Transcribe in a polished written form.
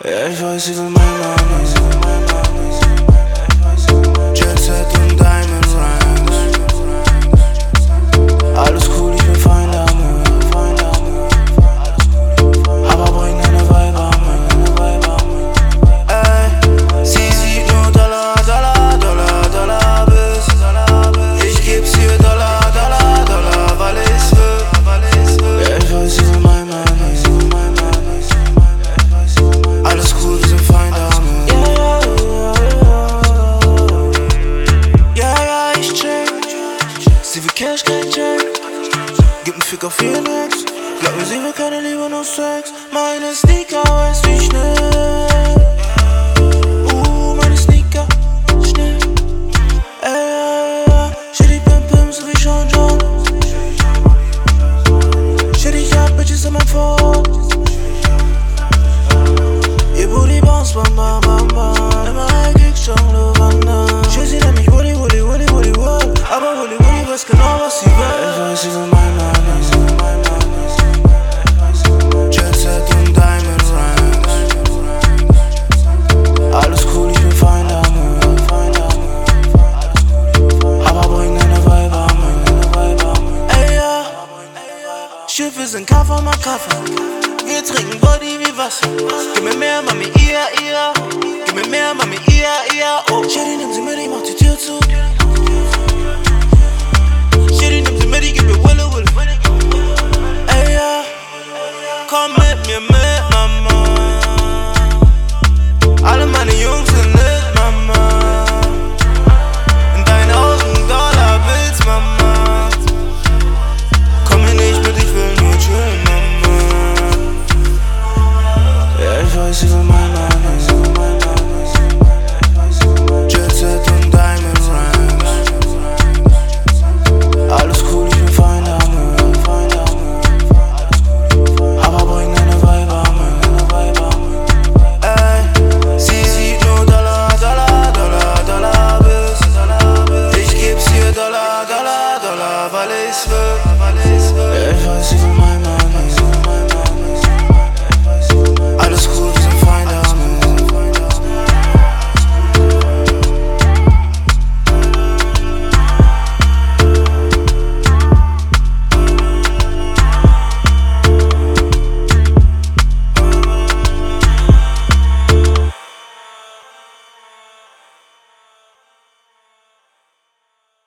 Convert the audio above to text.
Ja, ich weiß, sie will mein Name. Jet Set und Diamond Rings. Alles cool, ich bin fein damit. Aber bring eine Weiber mit. Ey, sie sieht nur Dollar, Dollar, Dollar, Dollar bis. Ich geb's ihr Dollar, Dollar, Dollar, weil ich's will. Ja, ich weiß, sie will mein Name. Alles cool, wir sind fein damit. Ja, ich check. Sie will Cash, kein Check. Gib n' Fick auf ihr Next. Glaub mir, sie will keine Liebe, nur Sex. Meine Sneaker, weißt wie schnell. Meine Sneaker, schnell. Shitty Pim, so wie Sean John. Shitty, ja, Bitches in mein Phone. Ihr Booty bounce, bam, bam, bam, bam. Immer ein Kick, schon Lavanda. Sie nennt mich Woody, Woody, Woody, Woody, Woody. Aber Woody, Woody weiß genau, was sie will. Ich weiß, sie will mein Name. Jet Set und Diamond Rings. Alles cool, ich bin fein damit. Aber bring eine Weiber mit. Ey, ja. Schiffe sind Kaffer, mal Kaffer. Wir trinken Body wie Wasser. Gib mir mehr, Mami, ia. Gib mir mehr, Mami, ia. Oh, Shady, nimm sie mit, ich mach die Tür zu. Shady, nimm sie mit, ich geb mir Wille. Ey, ja. Komm mit mir mit, Mama. Alle meine Jungs sind lit, Mama. In deinen Augen $Bills, Mama. Komm mir nicht mit, ich will nur chillen, Mama. Ja, ich weiß, sie will mein